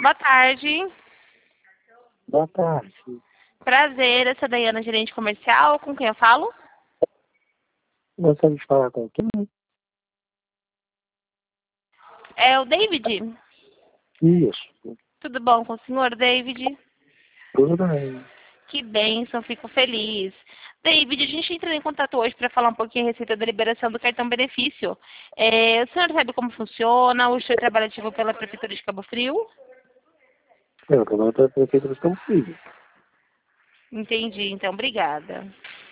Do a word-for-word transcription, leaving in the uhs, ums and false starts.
Boa tarde. Boa tarde. Prazer, eu sou a Daiana, gerente comercial. Com quem eu falo? Gostaria de falar com quem? É o David. Isso. Tudo bom com o senhor, David? Tudo bem. Que bênção, fico feliz. David, a gente entrou em contato hoje para falar um pouquinho a respeito da liberação do cartão benefício. É, o senhor sabe como funciona? O senhor trabalha ativo pela Prefeitura de Cabo Frio? Eu trabalho para a Prefeitura de Cabo Frio. Entendi, então, obrigada.